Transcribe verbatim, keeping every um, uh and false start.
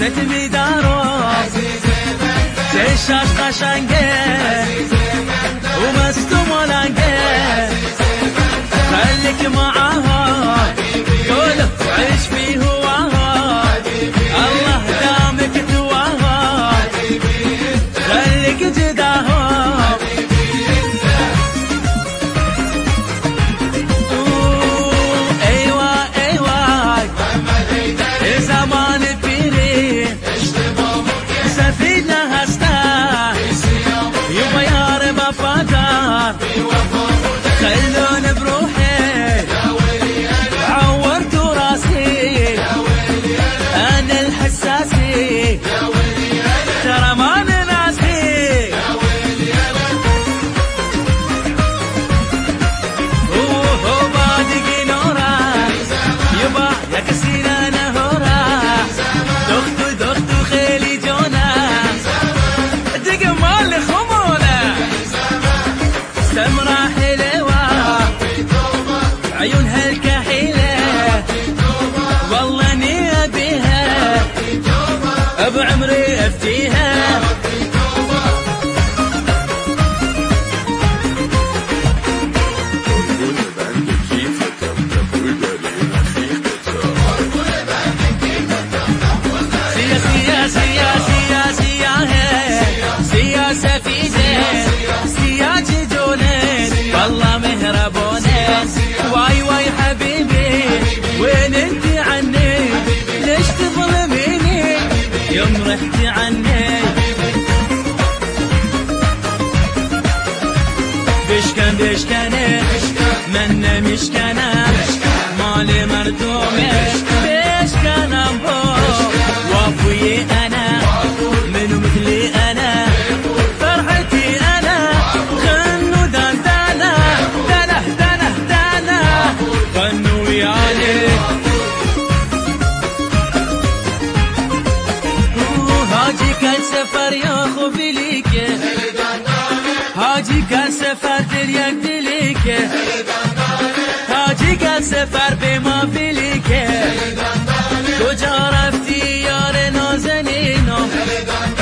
ستمی دارو چشاش قشنگه و مست و ملنگه خليك معاها قول عيش في هواها الله دامك تواها خليك جداها ايوه ايوه زمان بيري سفينة هستا يبا يا ربا فدار خلون بروحي عورت راسي انا الحساسي ترى ما ناسي اوه بادق نورا يبا يا كسينا نهورا دخت دخت خيلي جونا دق مال خمونا سمرا حلوة عيونها الكحيلة والله اني ابيها بعمري افتيها سيا سيا سيا سيا هي سيا سفيدة سيا جدونين والله مهربونين واي واي حبيبي وين انت عني ليش تظلميني يوم رحتي عني بشكن بشكنه من مشكنه مالي مردومه بشكنه بو وابوي انا منو مثلي انا فرحتي انا غنوا دان دانا دانا دانا دانا غنوا وياني هاجي كان سفر يا خوفي ليك هاجي كان سفر دريك دليك هاجي كان سفر بما في ليك کجا رفتی یار نازنینم